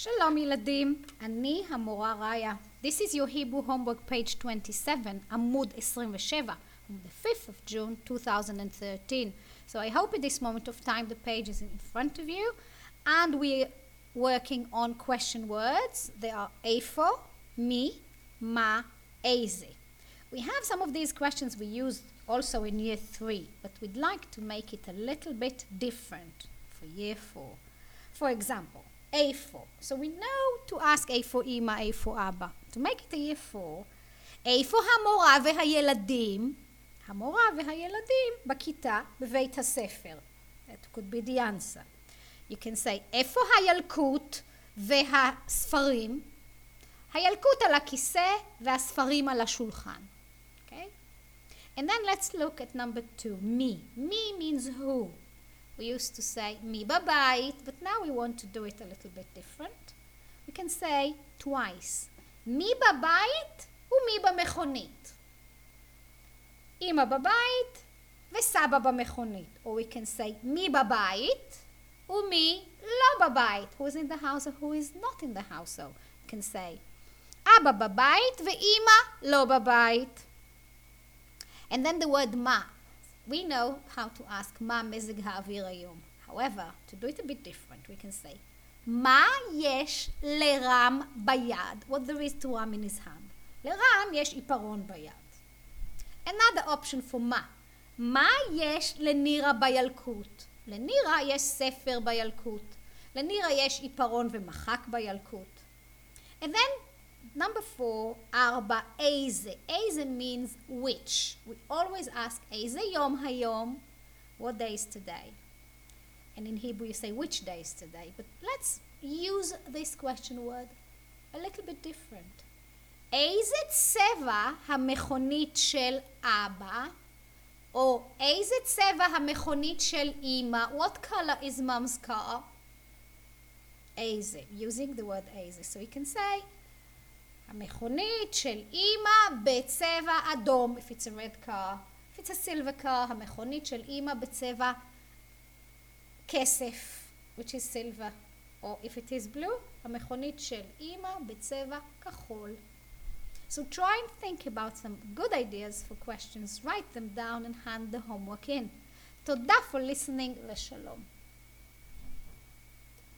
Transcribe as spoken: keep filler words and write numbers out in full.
שלום ילדים, אני המורה ראיה. This is your Hebrew homework page twenty-seven, עמוד עשרים ושבע, on the fifth of June two thousand thirteen. So I hope at this moment of time the page is in front of you and we're working on question words. They are איפה, מי, מה, איזה. We have some of these questions we used also in year three, but we'd like to make it a little bit different for year four. For example, איפה. So we know to ask איפה אמא, איפה אבא. To make it a year four, איפה המורה והילדים? המורה והילדים בכיתה בבית הספר. That could be the answer. You can say איפה הילקוט והספרים? הילקוט על הכיסא והספרים על השולחן. Okay? And then let's look at number two, מי. מי means who. We used to say מי בבית, but now we want to do it a little bit different. We can say twice. מי בבית ומי במכונית. אמא בבית וסבא במכונית. Or we can say מי בבית ומי לא בבית. Who is in the house or who is not in the house. So we can say אבא בבית ואמא לא בבית. And then the word מה. We know how to ask מה מזג האוויר היום. However, to do it a bit different, we can say מה יש לרם ביד? What there is to Ram in his hand. לרם יש עיפרון ביד. Another option for מה. מה יש לנירה בילקוט? לנירה יש ספר בילקוט. לנירה יש עיפרון ומחק בילקוט. And then number four, ארבע, איזה. איזה means which. We always ask איזה יום היום? What day is today? And in Hebrew you say which day is today. But let's use this question word a little bit different. איזה צבע המכונית של אבא? או איזה צבע המכונית של אמא? What color is mom's car? איזה. Using the word איזה. So we can say המכונית של אמא בצבע אדום, if it's a red car. If it's a silver car, המכונית של אמא בצבע כסף, which is silver. Or if it is blue, המכונית של אמא בצבע כחול. So try and think about some good ideas for questions, write them down and hand the homework in. תודה for listening, לשלום.